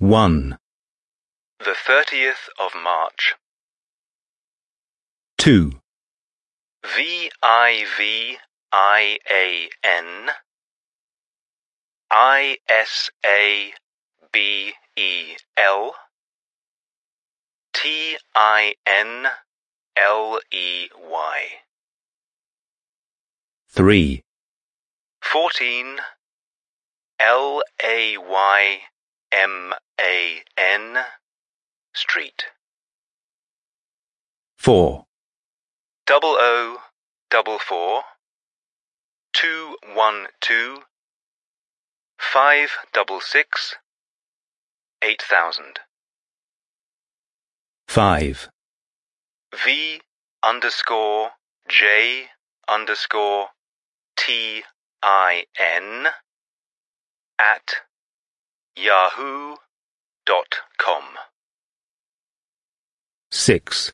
1, The 30th of March. 2, VIVIAN ISABEL TINLEY 3, 14 LAYMAN Street 4, 0044 212 566 8000 5, VJ_TIN@yahoo.com 6,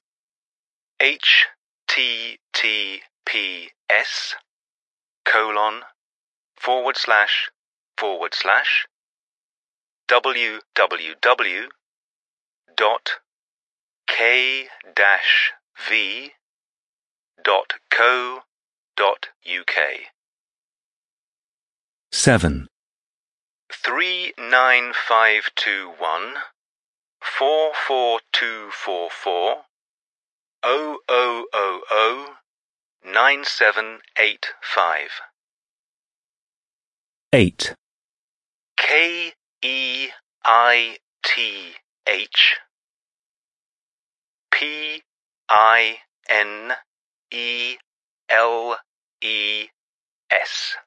www.k-v.co.uk 7, 39521 44244 0000 9785 8, KEITH PINELES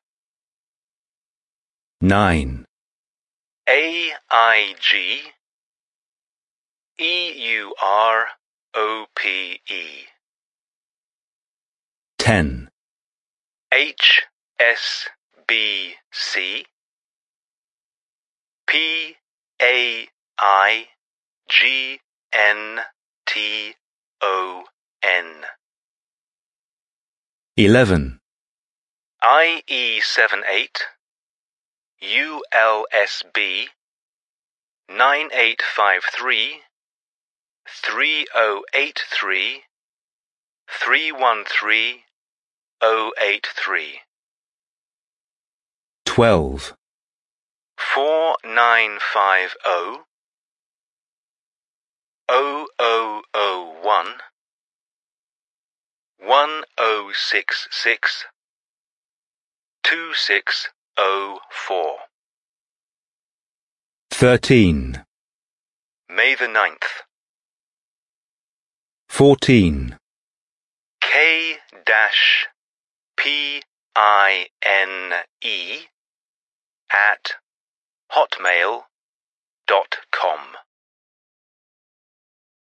9, AIG EUROPE 10, HSBC PAIGNTON 11, IE78 ULSB 9853 3083 313 083 12, 4950 0001 1066 2604 13, May the 9th. 14, K-PINE@hotmail.com